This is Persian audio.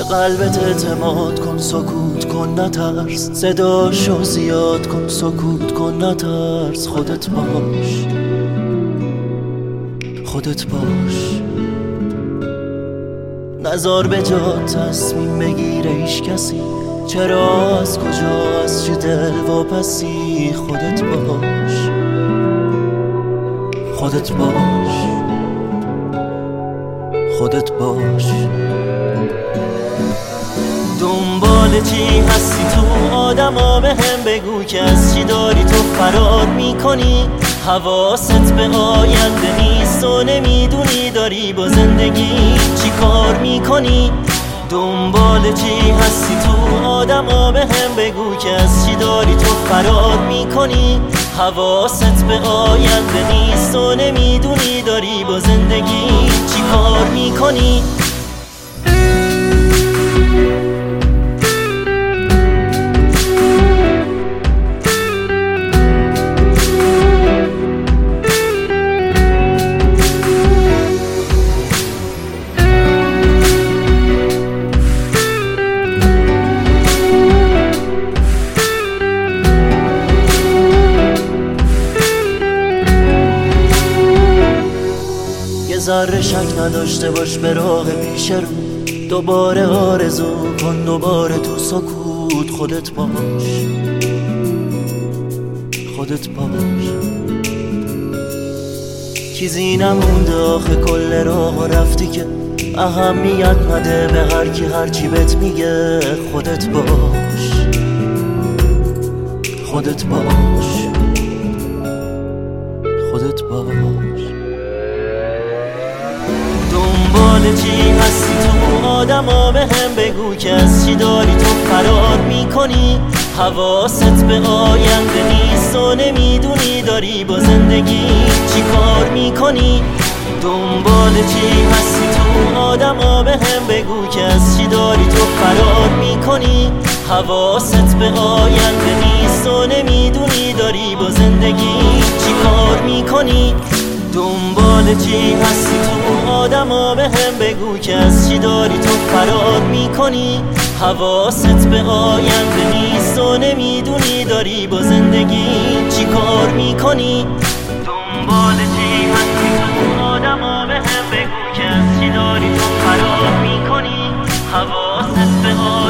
به قلبت اعتماد کن، سکوت کن نترس، صداشو زیاد کن، سکوت کن نترس. خودت باش، خودت باش، نذار به جا تصمیم بگیره هیچ کسی. چرا، از کجا، از چه دل واپسی. خودت باش، خودت باش، خودت باش. دنبال چی هستی تو آدما؟ به هم بگو که از چی داری تو فرار میکنی. حواست به آینده نیست و نمیدونی داری با زندگی چی کار میکنی. دنبال چی هستی تو آدما؟ به هم بگو که از چی داری تو فرار میکنی. حواست به آینده نیست و نمیدونی داری با زندگی چی کار میکنی. ذره شک نداشته باش به راه پیش رو. دوباره آرزو کن، دوباره تو سکوت. خودت باش، خودت باش. چیزی نمونده آخه کل راه رفتی که اهمیت نده به هر کی هر چی بهت میگه. خودت باش، خودت باش، خودت باش. دنبال چی هستی تو آدما؟ به هم بگو که از چی داری تو فرار میکنی. حواست به آینده نیست و نمیدونی داری با زندگی چی کار میکنی. دنبال چی هستی تو آدما؟ به هم بگو که از چی داری تو فرار میکنی. حواست به آینده نیست و نمیدونی داری با زندگی چی کار میکنی. دنبال چی هستی تو آدما؟ به هم بگو که از چی داری تو فرار میکنی. حواست به آینده نیست و نمیدونی داری با زندگی چی کار میکنی. دنبال چی هستی تو آدما؟ به هم بگو که از چی داری تو فرار میکنی. حواست به